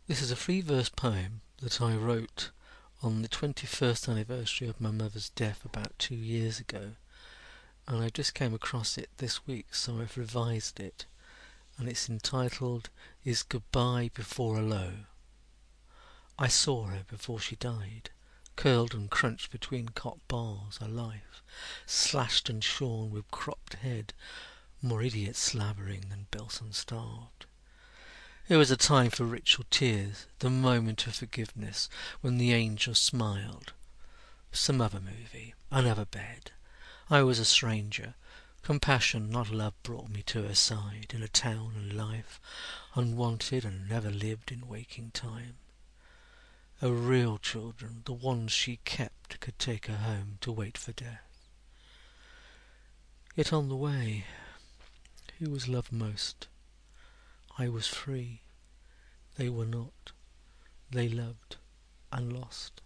This is a free verse poem that I wrote on the 21st anniversary of my mother's death about 2 years ago, and I just came across it this week, so I've revised it, and it's entitled Is Goodbye Before a Low. I saw her before she died, curled and crunched between cot bars, her life, slashed and shorn with cropped head, more idiot slavering than Belson starved. It was a time for ritual tears, the moment of forgiveness, when the angel smiled. Some other movie, another bed. I was a stranger. Compassion, not love, brought me to her side, in a town and life, unwanted and never lived in waking time. Her real children, the ones she kept, could take her home to wait for death. Yet on the way, who was loved most? I was free. They were not. They loved and lost.